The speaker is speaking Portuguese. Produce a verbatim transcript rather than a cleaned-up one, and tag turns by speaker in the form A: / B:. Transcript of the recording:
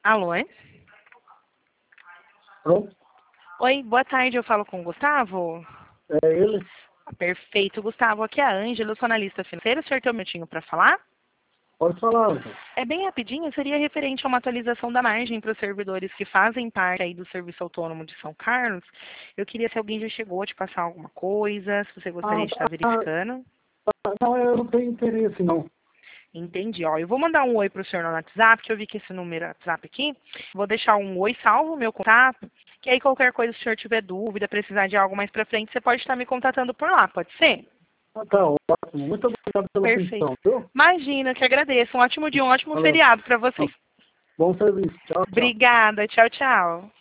A: Alô?
B: Pronto?
A: Oi, boa tarde, eu falo com o Gustavo?
B: É ele?
A: Perfeito, Gustavo, aqui é a Ângela, eu sou analista financeira, o senhor tem um minutinho para falar?
B: Pode falar, então.
A: É bem rapidinho, seria referente a uma atualização da margem para os servidores que fazem parte aí do Serviço Autônomo de São Carlos. Eu queria se alguém já chegou a te passar alguma coisa, se você gostaria
B: Ah,
A: de estar
B: ah,
A: verificando.
B: ah, não, eu não tenho interesse, não.
A: Entendi, ó, eu vou mandar um oi para o senhor no WhatsApp, que eu vi que esse número é WhatsApp aqui. Vou deixar um oi salvo, meu contato, que aí qualquer coisa, se o senhor tiver dúvida, precisar de algo mais para frente, você pode estar me contatando por lá, pode ser?
B: Ah, tá ótimo. Muito obrigado pela
A: Perfeito.
B: atenção, viu?
A: Imagina, eu que agradeço. Um ótimo dia, um ótimo
B: Valeu.
A: feriado para vocês.
B: Bom serviço. Tchau, tchau.
A: Obrigada, tchau, tchau.